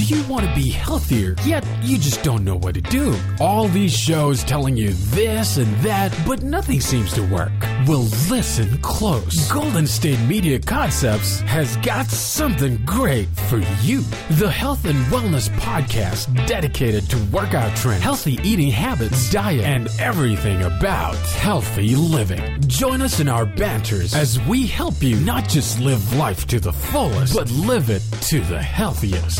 you want to be healthier, yet you just don't know what to do? All these shows telling you this and that, but nothing seems to work. Well, listen close. Golden State Media Concepts has got something great for you. The Health and Wellness Podcast dedicated to workout trends, healthy eating habits, diet, and everything about healthy living. Join us in our banters as we help you not just live life to the fullest, but live it to the healthiest.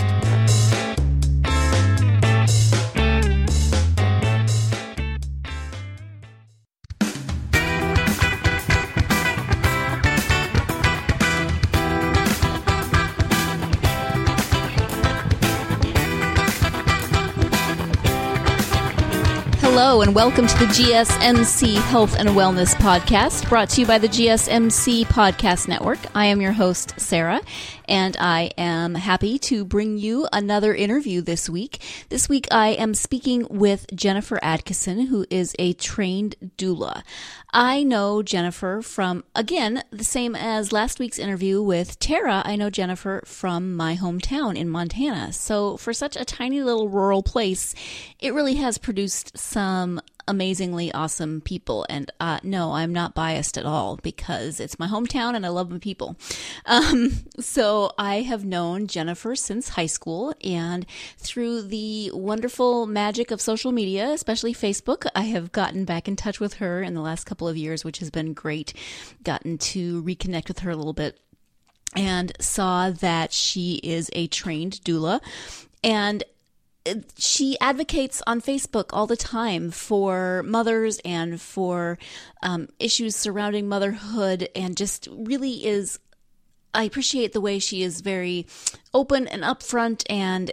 Hello and welcome to the GSMC Health and Wellness Podcast, brought to you by the GSMC Podcast Network. I am your host, Sarah, and I am happy to bring you another interview this week. This week I am speaking with Jennifer Adkison, who is a trained doula. I know Jennifer from, again, the same as last week's interview with Tara, I know Jennifer from my hometown in Montana. So for such a tiny little rural place, it really has produced some amazingly awesome people. And no, I'm not biased at all because it's my hometown and I love my people. So I have known Jennifer since high school, and through the wonderful magic of social media, especially Facebook, I have gotten back in touch with her in the last couple of years, which has been great. Gotten to reconnect with her a little bit and saw that she is a trained doula, and she advocates on Facebook all the time for mothers and for issues surrounding motherhood, and just really is, I appreciate the way she is very open and upfront and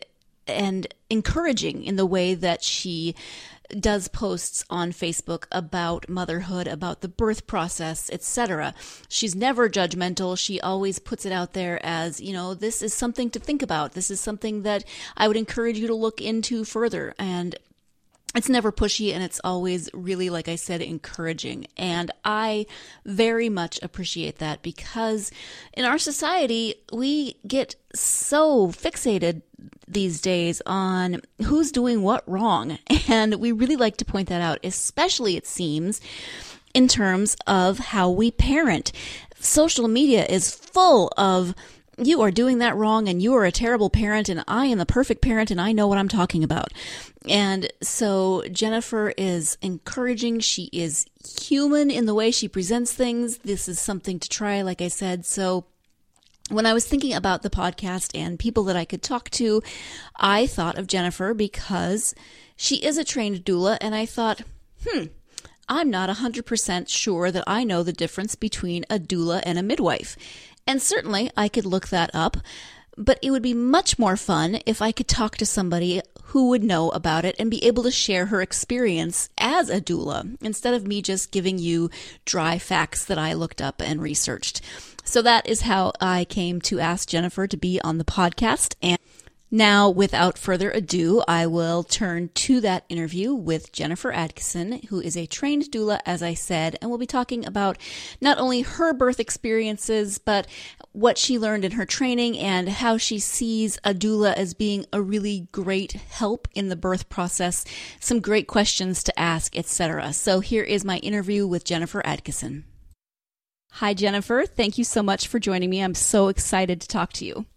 encouraging in the way that she does posts on Facebook about motherhood, about the birth process, etc. She's never judgmental. She always puts it out there as, you know, this is something to think about. This is something that I would encourage you to look into further. And it's never pushy, and it's always really, like I said, encouraging. And I very much appreciate that, because in our society, we get so fixated these days on who's doing what wrong. And we really like to point that out, especially, it seems, in terms of how we parent. Social media is full of, you are doing that wrong, and you are a terrible parent, and I am the perfect parent, and I know what I'm talking about. And so Jennifer is encouraging. She is human in the way she presents things. This is something to try, like I said. So when I was thinking about the podcast and people that I could talk to, I thought of Jennifer because she is a trained doula, and I thought, I'm not 100% sure that I know the difference between a doula and a midwife. And certainly I could look that up, but it would be much more fun if I could talk to somebody who would know about it and be able to share her experience as a doula, instead of me just giving you dry facts that I looked up and researched. So that is how I came to ask Jennifer to be on the podcast. And now, without further ado, I will turn to that interview with Jennifer Adkison, who is a trained doula, as I said, and we'll be talking about not only her birth experiences, but what she learned in her training and how she sees a doula as being a really great help in the birth process, some great questions to ask, etc. So here is my interview with Jennifer Adkison. Hi, Jennifer. Thank you so much for joining me. I'm so excited to talk to you.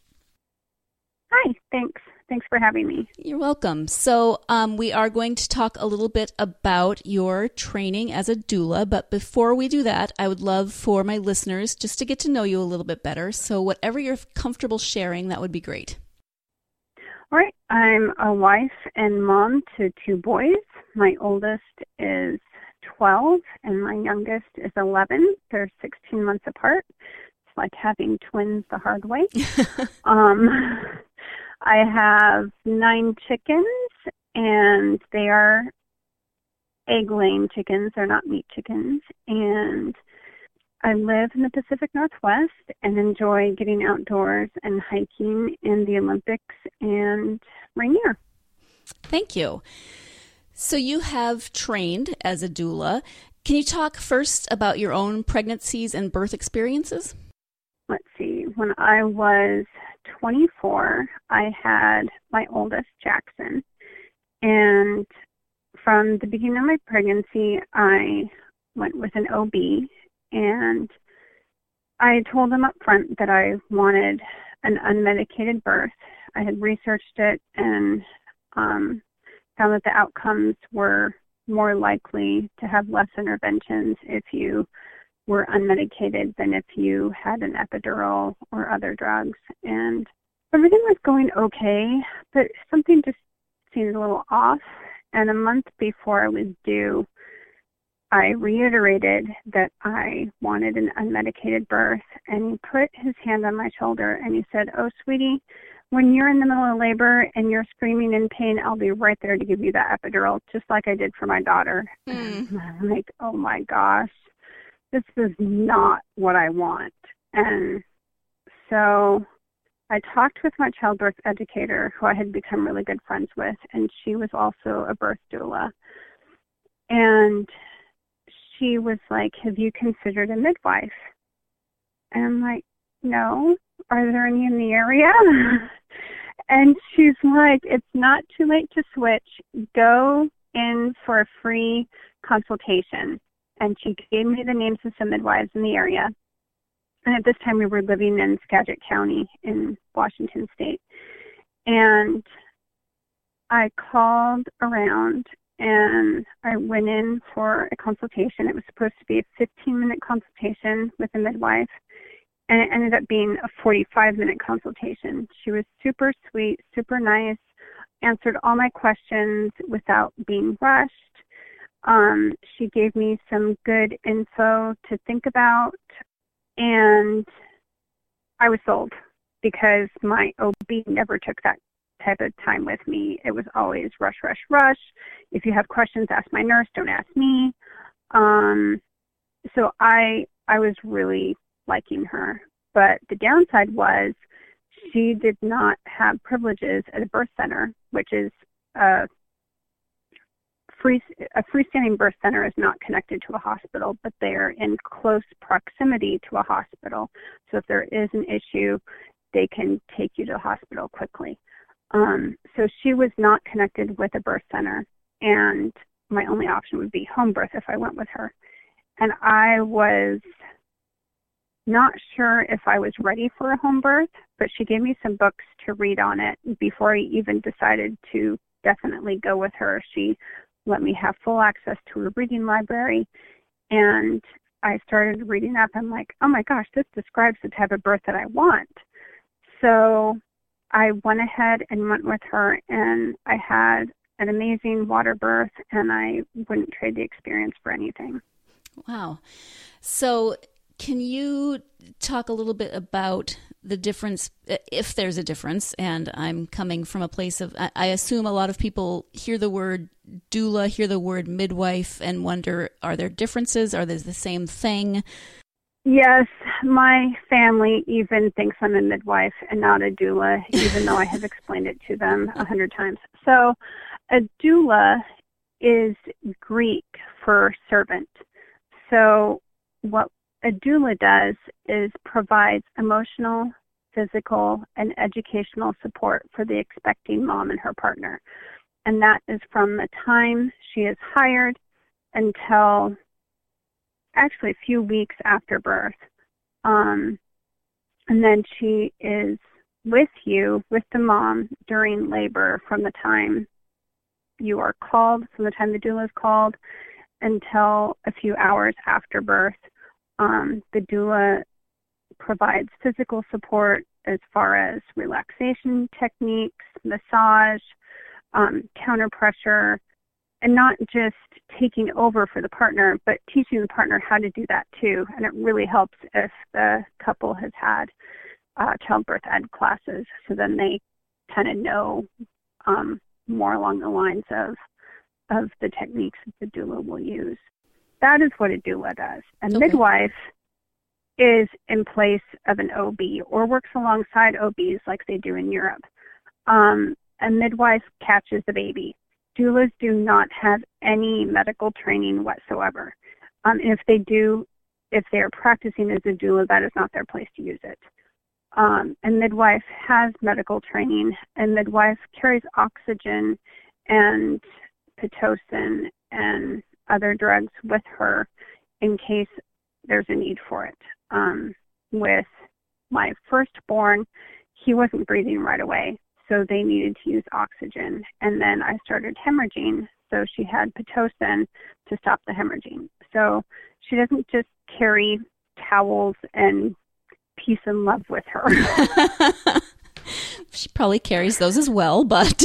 Hi, thanks. Thanks for having me. You're welcome. So we are going to talk a little bit about your training as a doula, but before we do that, I would love for my listeners just to get to know you a little bit better. So whatever you're comfortable sharing, that would be great. All right. I'm a wife and mom to 2 boys. My oldest is 12 and my youngest is 11. They're 16 months apart. It's like having twins the hard way. I have 9 chickens, and they are egg-laying chickens. They're not meat chickens. And I live in the Pacific Northwest and enjoy getting outdoors and hiking in the Olympics and Rainier. Thank you. So you have trained as a doula. Can you talk first about your own pregnancies and birth experiences? Let's see. When I was 24, I had my oldest, Jackson. And from the beginning of my pregnancy, I went with an OB, and I told him up front that I wanted an unmedicated birth. I had researched it and found that the outcomes were more likely to have less interventions if you were unmedicated than if you had an epidural or other drugs. And everything was going okay, but something just seemed a little off. And a month before I was due, I reiterated that I wanted an unmedicated birth, and he put his hand on my shoulder and he said, "Oh, sweetie, when you're in the middle of labor and you're screaming in pain, I'll be right there to give you that epidural, just like I did for my daughter." And I'm like, oh my gosh, this is not what I want. And so I talked with my childbirth educator, who I had become really good friends with, and she was also a birth doula. And she was like, "Have you considered a midwife?" And I'm like, "No. Are there any in the area?" And she's like, "It's not too late to switch. Go in for a free consultation." And she gave me the names of some midwives in the area. And at this time, we were living in Skagit County in Washington State. And I called around and I went in for a consultation. It was supposed to be a 15-minute consultation with a midwife, and it ended up being a 45-minute consultation. She was super sweet, super nice, answered all my questions without being rushed. She gave me some good info to think about, and I was sold because my OB never took that type of time with me. It was always rush, rush, rush. If you have questions, ask my nurse, don't ask me. So I was really liking her. But the downside was she did not have privileges at a birth center, which is a freestanding birth center is not connected to a hospital, but they're in close proximity to a hospital. So if there is an issue, they can take you to the hospital quickly. So she was not connected with a birth center, and my only option would be home birth if I went with her. And I was not sure if I was ready for a home birth, but she gave me some books to read on it before I even decided to definitely go with her. She let me have full access to a reading library, and I started reading up. I'm like, oh my gosh, this describes the type of birth that I want. So I went ahead and went with her, and I had an amazing water birth, and I wouldn't trade the experience for anything. Wow. So can you talk a little bit about the difference, if there's a difference? And I'm coming from a place of, I assume a lot of people hear the word doula, hear the word midwife, and wonder, are there differences? Are they the same thing? Yes, my family even thinks I'm a midwife and not a doula, even though I have explained it to them 100 times. So a doula is Greek for servant. So what a doula does is provides emotional, physical, and educational support for the expecting mom and her partner. And that is from the time she is hired until actually a few weeks after birth. And then she is with you, with the mom, during labor from the time you are called, from the time the doula is called, until a few hours after birth. The doula provides physical support as far as relaxation techniques, massage, counter pressure, and not just taking over for the partner, but teaching the partner how to do that too. And it really helps if the couple has had childbirth ed classes, so then they kind of know more along the lines of the techniques that the doula will use. That is what a doula does. A midwife is in place of an OB or works alongside OBs like they do in Europe. A midwife catches the baby. Doulas do not have any medical training whatsoever. And if they do, if they are practicing as a doula, that is not their place to use it. A midwife has medical training, and midwife carries oxygen and Pitocin and other drugs with her in case there's a need for it. With my firstborn, he wasn't breathing right away, so they needed to use oxygen. And then I started hemorrhaging, so she had Pitocin to stop the hemorrhaging. So she doesn't just carry towels and peace and love with her. She probably carries those as well, but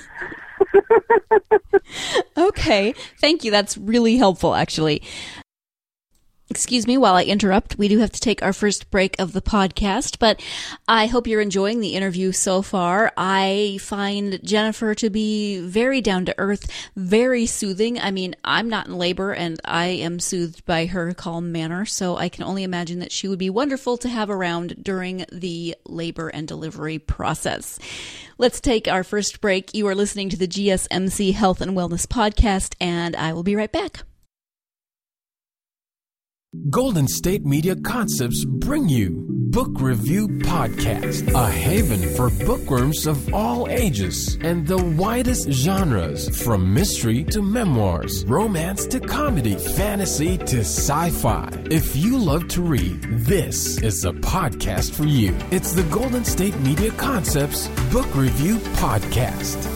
okay. Thank you. That's really helpful, actually. Excuse me while I interrupt. We do have to take our first break of the podcast, but I hope you're enjoying the interview so far. I find Jennifer to be very down to earth, very soothing. I mean, I'm not in labor and I am soothed by her calm manner, so I can only imagine that she would be wonderful to have around during the labor and delivery process. Let's take our first break. You are listening to the GSMC Health and Wellness Podcast, and I will be right back. Golden State Media Concepts bring you Book Review Podcast, a haven for bookworms of all ages and the widest genres, from mystery to memoirs, romance to comedy, fantasy to sci-fi. If you love to read, this is a podcast for you. It's the Golden State Media Concepts Book Review Podcast.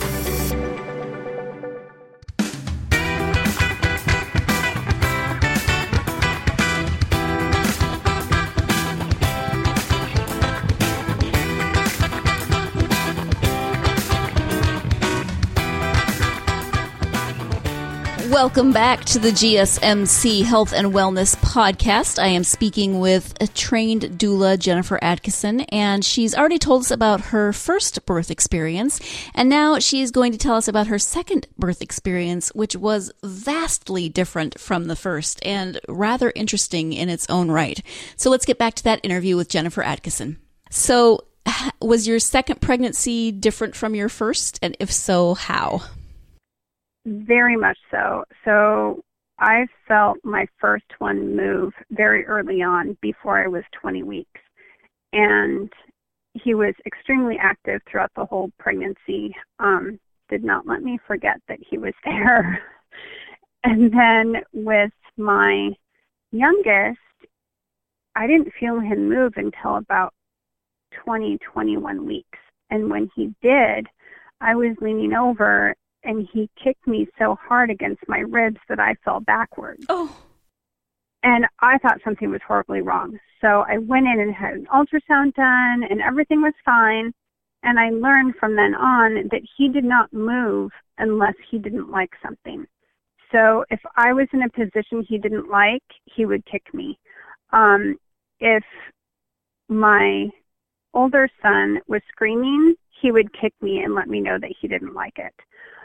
Welcome back to the GSMC Health and Wellness Podcast. I am speaking with a trained doula, Jennifer Adkisson, and she's already told us about her first birth experience, and now she's going to tell us about her second birth experience, which was vastly different from the first and rather interesting in its own right. So let's get back to that interview with Jennifer Adkisson. So, was your second pregnancy different from your first, and if so, how? Very much so. So I felt my first one move very early on, before I was 20 weeks. And he was extremely active throughout the whole pregnancy. Did not let me forget that he was there. And then with my youngest, I didn't feel him move until about 21 weeks. And when he did, I was leaning over and he kicked me so hard against my ribs that I fell backwards. Oh. And I thought something was horribly wrong. So I went in and had an ultrasound done, and everything was fine. And I learned from then on that he did not move unless he didn't like something. So if I was in a position he didn't like, he would kick me. If my older son was screaming, he would kick me and let me know that he didn't like it.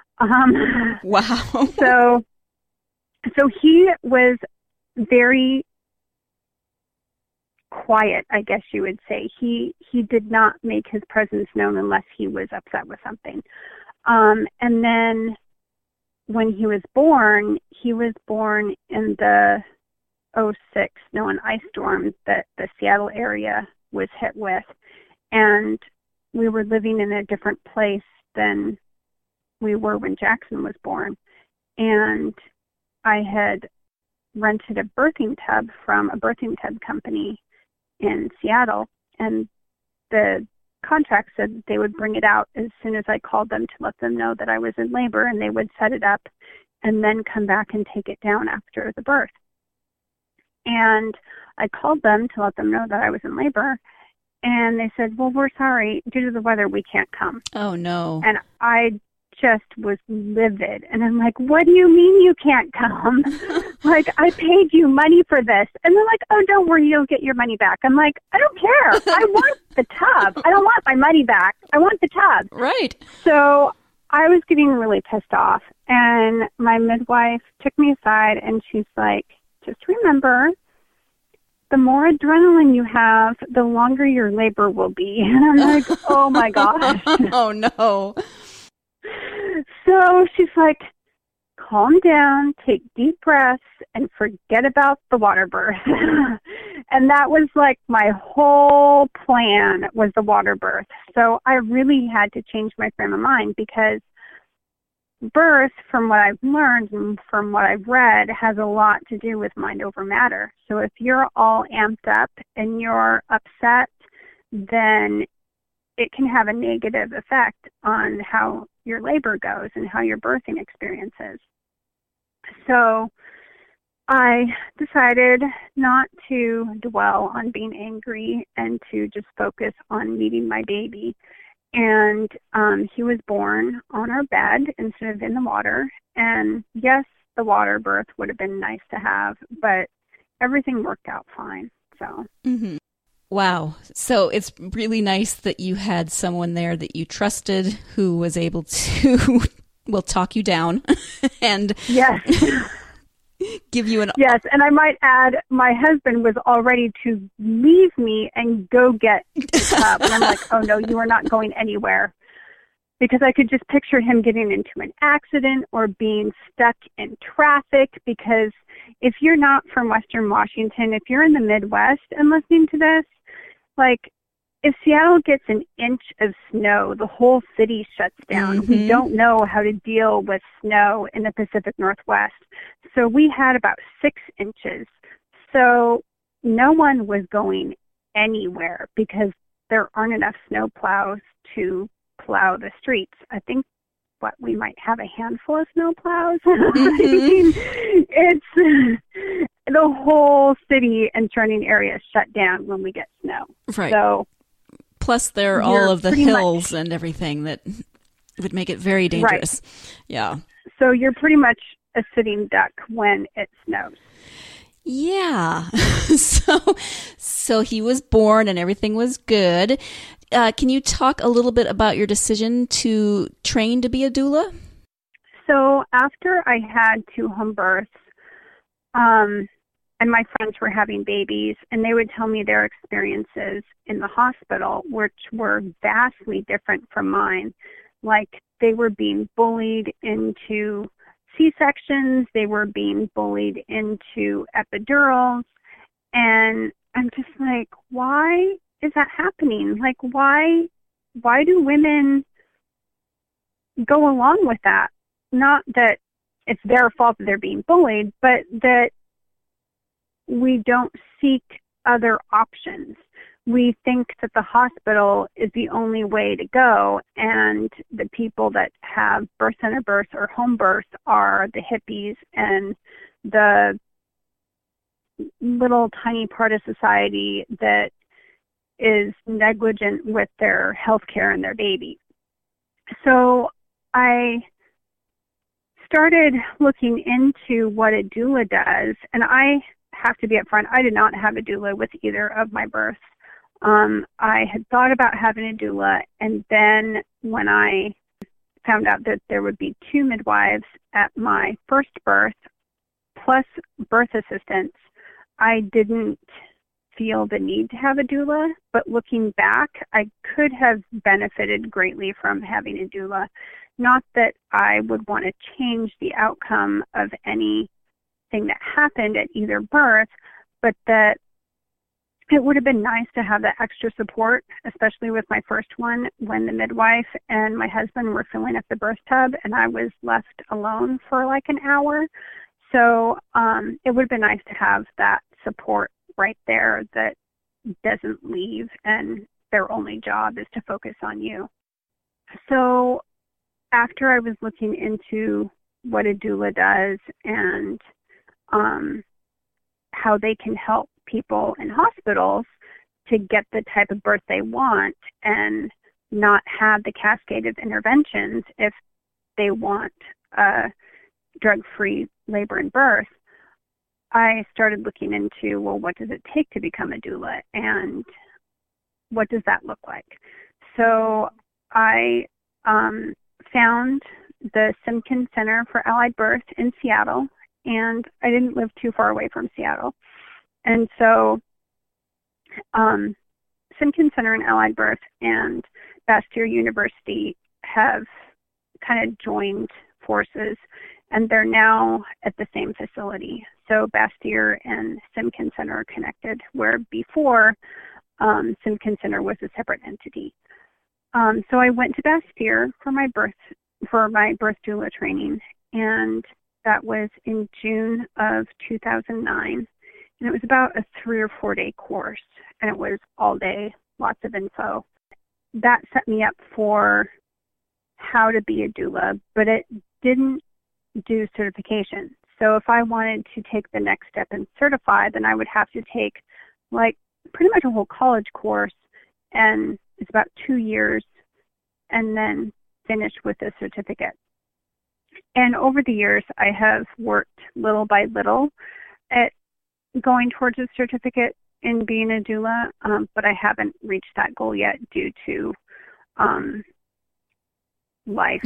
Wow. So he was very quiet, I guess you would say. He did not make his presence known unless he was upset with something. And then when he was born in the 2006 Noah ice storm that the Seattle area was hit with. And we were living in a different place than we were when Jackson was born. And I had rented a birthing tub from a birthing tub company in Seattle, and the contract said that they would bring it out as soon as I called them to let them know that I was in labor, and they would set it up and then come back and take it down after the birth. And I called them to let them know that I was in labor, and they said, well, we're sorry, due to the weather, we can't come. Oh, no. And I just was livid. And I'm like, what do you mean you can't come? Like, I paid you money for this. And they're like, oh, don't worry, you'll get your money back. I'm like, I don't care. I want the tub. I don't want my money back. I want the tub. Right. So I was getting really pissed off. And my midwife took me aside and she's like, just remember, the more adrenaline you have, the longer your labor will be. And I'm like, oh my gosh. Oh, no. So she's like, calm down, take deep breaths, and forget about the water birth. And that was like my whole plan, was the water birth. So I really had to change my frame of mind, because birth, from what I've learned and from what I've read, has a lot to do with mind over matter. So if you're all amped up and you're upset, then it can have a negative effect on how your labor goes and how your birthing experience is. So I decided not to dwell on being angry and to just focus on meeting my baby. And he was born on our bed instead of in the water. And yes, the water birth would have been nice to have, but everything worked out fine. So. Mm-hmm. Wow. So it's really nice that you had someone there that you trusted who was able to, well, talk you down and yes. give you an... Yes, and I might add, my husband was all ready to leave me and go get the tub. And I'm like, oh, no, you are not going anywhere. Because I could just picture him getting into an accident or being stuck in traffic. Because if you're not from Western Washington, if you're in the Midwest and listening to this, like, if Seattle gets an inch of snow, the whole city shuts down. Mm-hmm. We don't know how to deal with snow in the Pacific Northwest. So we had about 6 inches. So no one was going anywhere because there aren't enough snow plows to plow the streets. I think we might have a handful of snow plows. Mm-hmm. I mean, it's the whole city and surrounding areas shut down when we get snow. Right. So plus there are all of the hills and everything that would make it very dangerous. Right. Yeah. So you're pretty much a sitting duck when it snows. Yeah. So he was born and everything was good. Can you talk a little bit about your decision to train to be a doula? So after I had 2 home births, and my friends were having babies, and they would tell me their experiences in the hospital, which were vastly different from mine. Like, they were being bullied into C-sections, they were being bullied into epidurals, and I'm just like, why is that happening? Like, why do women go along with that? Not that it's their fault that they're being bullied, but that we don't seek other options. We think that the hospital is the only way to go, and the people that have birth center births or home births are the hippies and the little tiny part of society that is negligent with their health care and their baby. So I started looking into what a doula does, and I have to be upfront, I did not have a doula with either of my births. I had thought about having a doula, and then when I found out that there would be 2 midwives at my first birth, plus birth assistants, I didn't feel the need to have a doula, but looking back, I could have benefited greatly from having a doula. Not that I would want to change the outcome of anything that happened at either birth, but that it would have been nice to have that extra support, especially with my first one, when the midwife and my husband were filling up the birth tub and I was left alone for like an hour. So it would have been nice to have that support right there that doesn't leave and their only job is to focus on you. So after I was looking into what a doula does and how they can help people in hospitals to get the type of birth they want and not have the cascade of interventions if they want drug-free labor and birth, I started looking into, well, what does it take to become a doula and what does that look like? So I found the Simpkins Center for Allied Birth in Seattle, and I didn't live too far away from Seattle. And so Simpkins Center and Allied Birth and Bastyr University have kind of joined forces, and they're now at the same facility. So Bastyr and Simkin Center are connected, where before Simkin Center was a separate entity. So I went to Bastyr for my birth doula training, and that was in June of 2009. And it was about a 3 or 4 day course, and it was all day, lots of info. That set me up for how to be a doula, but it didn't do certification. So if I wanted to take the next step and certify, then I would have to take pretty much a whole college course, and it's about 2 years, and then finish with a certificate. And over the years, I have worked little by little at going towards a certificate in being a doula, but I haven't reached that goal yet due to life.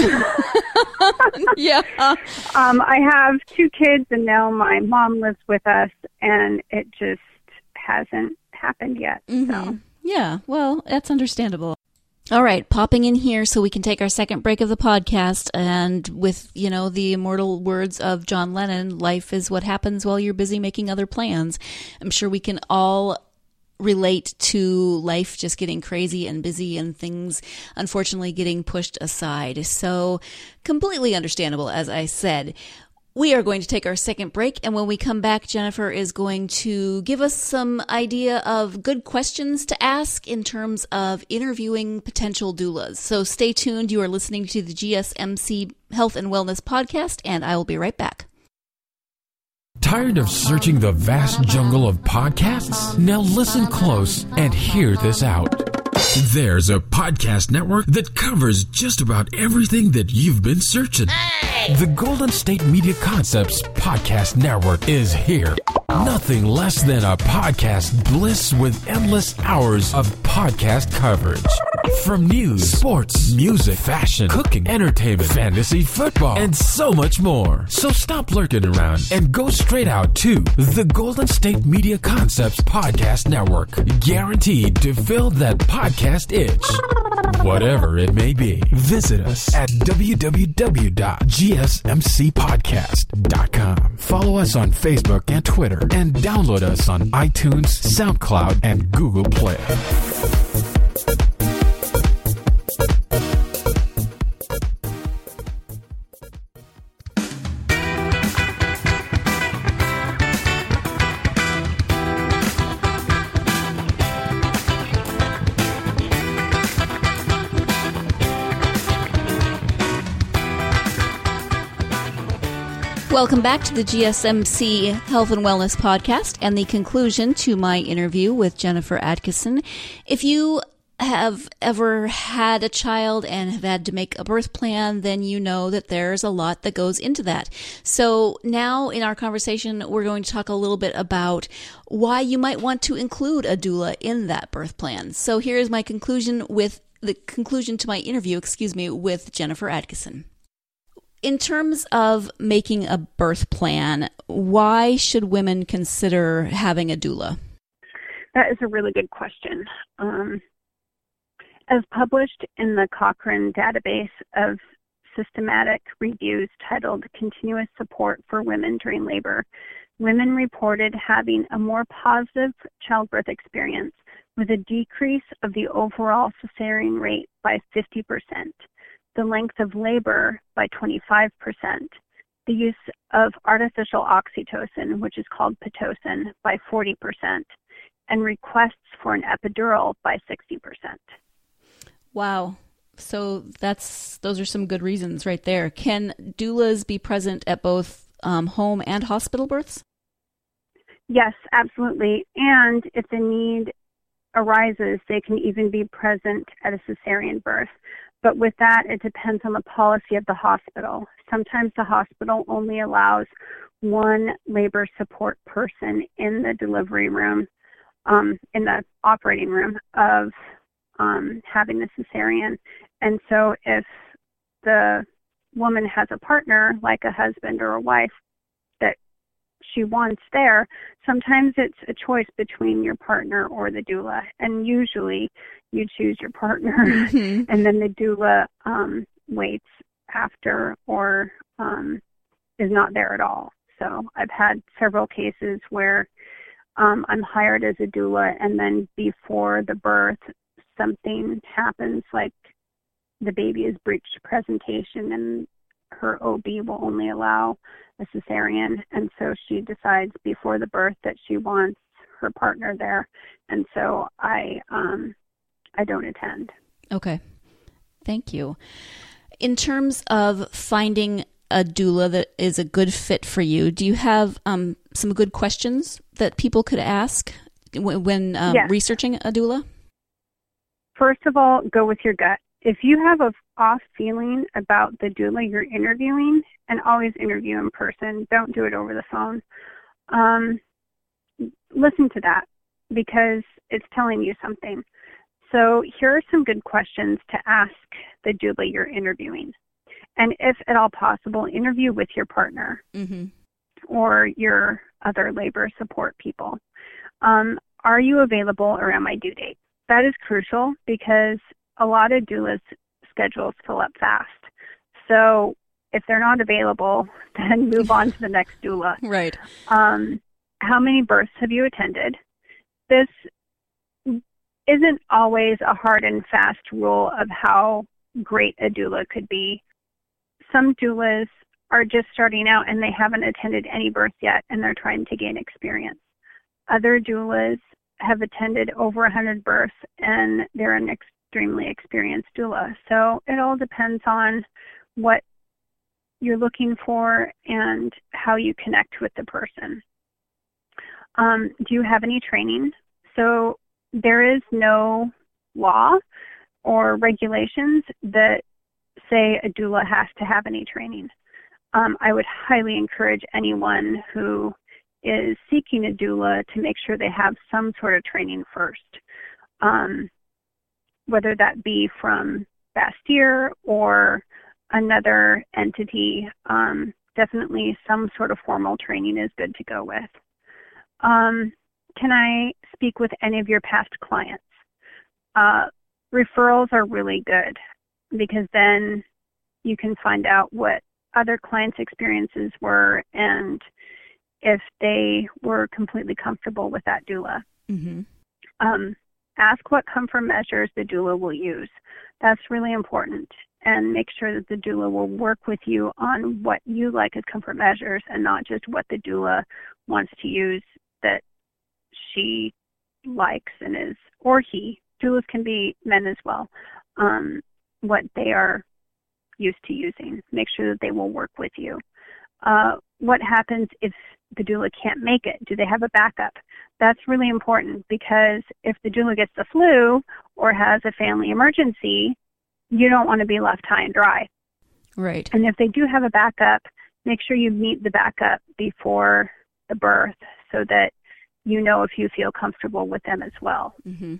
Yeah. I have 2 kids, and now my mom lives with us, and it just hasn't happened yet. Mm-hmm. So. Yeah, well, that's understandable. All right, popping in here so we can take our second break of the podcast, and with, the immortal words of John Lennon, life is what happens while you're busy making other plans. I'm sure we can all relate to life just getting crazy and busy and things unfortunately getting pushed aside. So completely understandable, as I said. We are going to take our second break, and when we come back, Jennifer is going to give us some idea of good questions to ask in terms of interviewing potential doulas. So stay tuned. You are listening to the GSMC Health and Wellness Podcast, and I will be right back. Tired of searching the vast jungle of podcasts? Now listen close and hear this out. There's a podcast network that covers just about everything that you've been searching. The Golden State Media Concepts Podcast Network is here. Nothing less than a podcast bliss with endless hours of podcast coverage. From news, sports, music, fashion, cooking, entertainment, fantasy, football, and so much more. So stop lurking around and go straight out to the Golden State Media Concepts Podcast Network. Guaranteed to fill that podcast itch. Whatever it may be. Visit us at www.gsmcpodcast.com. Follow us on Facebook and Twitter, and download us on iTunes, SoundCloud, and Google Play. Welcome back to the GSMC Health and Wellness Podcast and the conclusion to my interview with Jennifer Adkisson. If you have ever had a child and have had to make a birth plan, then you know that there's a lot that goes into that. So now in our conversation, we're going to talk a little bit about why you might want to include a doula in that birth plan. So here is my conclusion to my interview, with Jennifer Adkisson. In terms of making a birth plan, why should women consider having a doula? That is a really good question. As published in the Cochrane database of systematic reviews titled Continuous Support for Women During Labor, women reported having a more positive childbirth experience with a decrease of the overall cesarean rate by 50%. The length of labor by 25%, the use of artificial oxytocin, which is called Pitocin, by 40%, and requests for an epidural by 60%. Wow. So those are some good reasons right there. Can doulas be present at both home and hospital births? Yes, absolutely. And if the need arises, they can even be present at a cesarean birth. But with that, it depends on the policy of the hospital. Sometimes the hospital only allows one labor support person in the delivery room, in the operating room of having the cesarean. And so if the woman has a partner, like a husband or a wife, that she wants there, sometimes it's a choice between your partner or the doula. And usually you choose your partner, and then the doula waits after or is not there at all. So I've had several cases where I'm hired as a doula, and then before the birth, something happens, like the baby is breached presentation, and her OB will only allow a cesarean, and so she decides before the birth that she wants her partner there, and so I don't attend. Okay, thank you. In terms of finding a doula that is a good fit for you, do you have some good questions that people could ask when Yes. researching a doula? First of all, go with your gut. If you have an off feeling about the doula you're interviewing, and always interview in person, don't do it over the phone, listen to that because it's telling you something. So here are some good questions to ask the doula you're interviewing. And if at all possible, interview with your partner or your other labor support people. Are you available around my due date? That is crucial because a lot of doulas' schedules fill up fast. So if they're not available, then move on to the next doula. Right. How many births have you attended? This isn't always a hard and fast rule of how great a doula could be. Some doulas are just starting out and they haven't attended any births yet, and they're trying to gain experience. Other doulas have attended over 100 births, and they're an extremely experienced doula. So it all depends on what you're looking for and how you connect with the person. Do you have any training? So there is no law or regulations that say a doula has to have any training. I would highly encourage anyone who is seeking a doula to make sure they have some sort of training first, whether that be from Bastyr or another entity. Definitely some sort of formal training is good to go with. Can I speak with any of your past clients? Referrals are really good because then you can find out what other clients' experiences were and if they were completely comfortable with that doula. Ask what comfort measures the doula will use. That's really important. And make sure that the doula will work with you on what you like as comfort measures and not just what the doula wants to use that she likes and is, or he. Doulas can be men as well. What they are used to using. Make sure that they will work with you. What happens if the doula can't make it? Do they have a backup? That's really important because if the doula gets the flu or has a family emergency, you don't want to be left high and dry. Right. And if they do have a backup, make sure you meet the backup before the birth so that you know if you feel comfortable with them as well.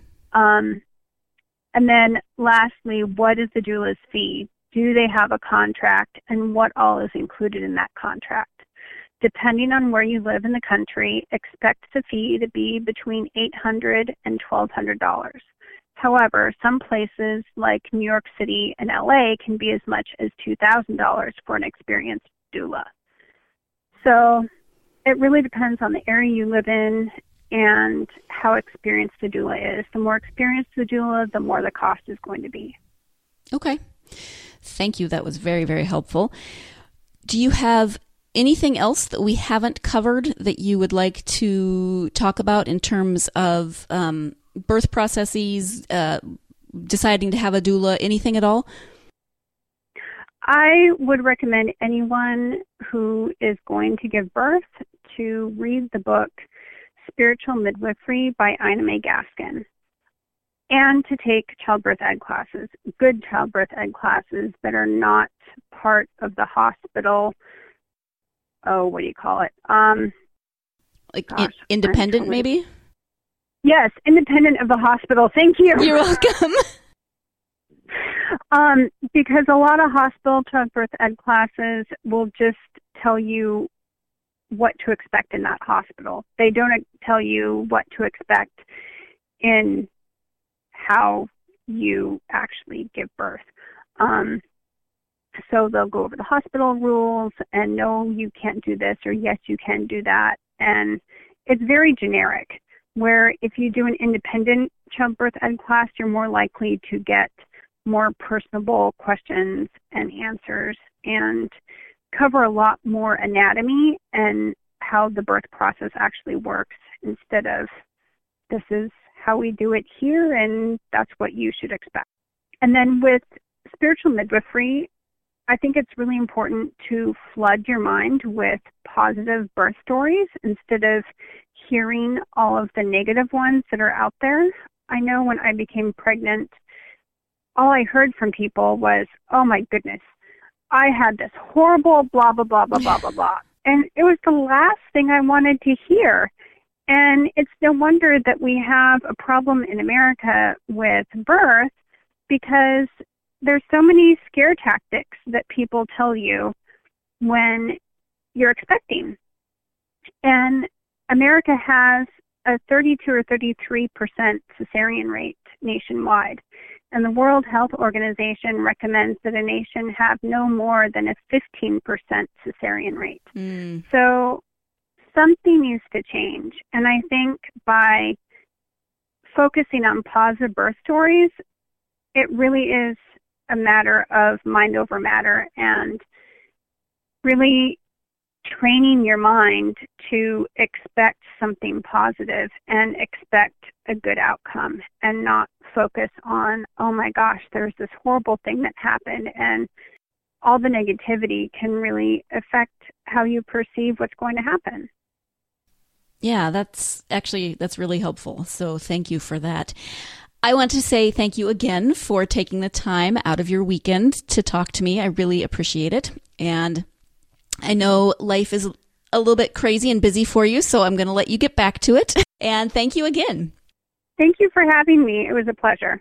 And then lastly, what is the doula's fee? Do they have a contract, and what all is included in that contract? Depending on where you live in the country, expect the fee to be between $800 and $1,200. However, some places like New York City and LA can be as much as $2,000 for an experienced doula. So it really depends on the area you live in and how experienced the doula is. The more experienced the doula, the more the cost is going to be. Okay. Thank you. That was very, very helpful. Do you have anything else that we haven't covered that you would like to talk about in terms of birth processes, deciding to have a doula, anything at all? I would recommend anyone who is going to give birth to read the book Spiritual Midwifery by Ina May Gaskin, and to take childbirth ed classes, good childbirth ed classes that are not part of the hospital, what do you call it? Independent, maybe? Yes, independent of the hospital. Thank you. You're welcome. Because a lot of hospital childbirth ed classes will just tell you what to expect in that hospital. They don't tell you what to expect in how you actually give birth. So they'll go over the hospital rules and no, you can't do this, or yes, you can do that. And it's very generic, where if you do an independent childbirth ed class, you're more likely to get more personable questions and answers and cover a lot more anatomy and how the birth process actually works, instead of this is how we do it here and that's what you should expect. And then with spiritual midwifery, I think it's really important to flood your mind with positive birth stories instead of hearing all of the negative ones that are out there. I know when I became pregnant, all I heard from people was, oh my goodness, I had this horrible blah, blah, blah, blah, blah, blah, blah. And it was the last thing I wanted to hear. And it's no wonder that we have a problem in America with birth, because there's so many scare tactics that people tell you when you're expecting. And America has a 32 or 33% cesarean rate nationwide. And the World Health Organization recommends that a nation have no more than a 15% cesarean rate. So something needs to change. And I think by focusing on positive birth stories, it really is a matter of mind over matter, and really training your mind to expect something positive and expect a good outcome, and not focus on, oh my gosh, there's this horrible thing that happened, and all the negativity can really affect how you perceive what's going to happen. Yeah, that's really helpful. So thank you for that. I want to say thank you again for taking the time out of your weekend to talk to me. I really appreciate it. And I know life is a little bit crazy and busy for you, so I'm going to let you get back to it. And thank you again. Thank you for having me. It was a pleasure.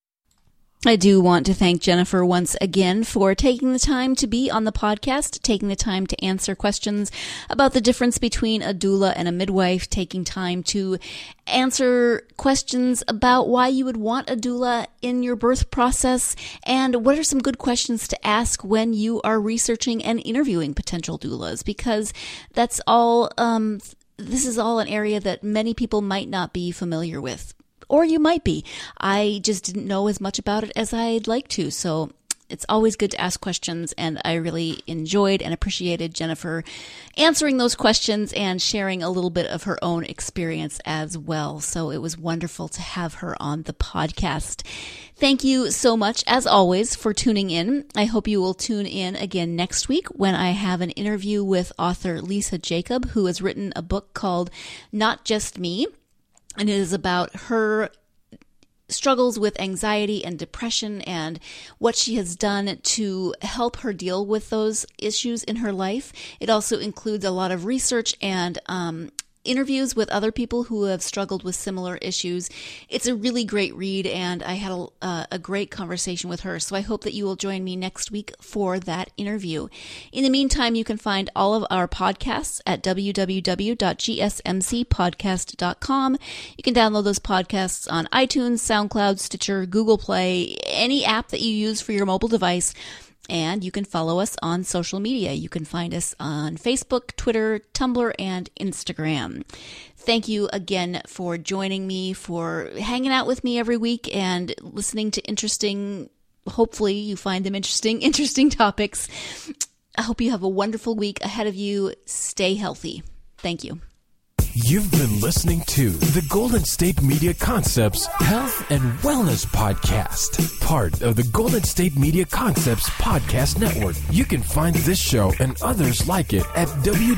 I do want to thank Jennifer once again for taking the time to be on the podcast, taking the time to answer questions about the difference between a doula and a midwife, taking time to answer questions about why you would want a doula in your birth process, and what are some good questions to ask when you are researching and interviewing potential doulas, because that's all, this is all an area that many people might not be familiar with. Or you might be. I just didn't know as much about it as I'd like to. So it's always good to ask questions. And I really enjoyed and appreciated Jennifer answering those questions and sharing a little bit of her own experience as well. So it was wonderful to have her on the podcast. Thank you so much, as always, for tuning in. I hope you will tune in again next week when I have an interview with author Lisa Jacob, who has written a book called Not Just Me. And it is about her struggles with anxiety and depression and what she has done to help her deal with those issues in her life. It also includes a lot of research and interviews with other people who have struggled with similar issues. It's a really great read, and I had a great conversation with her. So I hope that you will join me next week for that interview. In the meantime, you can find all of our podcasts at www.gsmcpodcast.com. You can download those podcasts on iTunes, SoundCloud, Stitcher, Google Play, any app that you use for your mobile device. And you can follow us on social media. You can find us on Facebook, Twitter, Tumblr, and Instagram. Thank you again for joining me, for hanging out with me every week and listening to interesting, hopefully you find them interesting topics. I hope you have a wonderful week ahead of you. Stay healthy. Thank you. You've been listening to the Golden State Media Concepts Health and Wellness Podcast, part of the Golden State Media Concepts Podcast Network. You can find this show and others like it at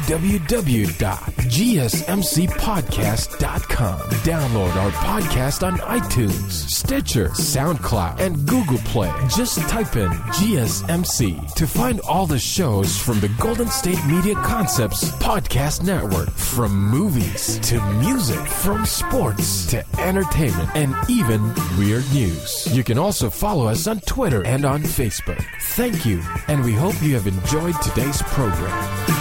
www.gsmcpodcast.com. Download our podcast on iTunes, Stitcher, SoundCloud, and Google Play. Just type in GSMC to find all the shows from the Golden State Media Concepts Podcast Network, from movies to music, from sports to entertainment, and even weird news. You can also follow us on Twitter and on Facebook. Thank you, and we hope you have enjoyed today's program.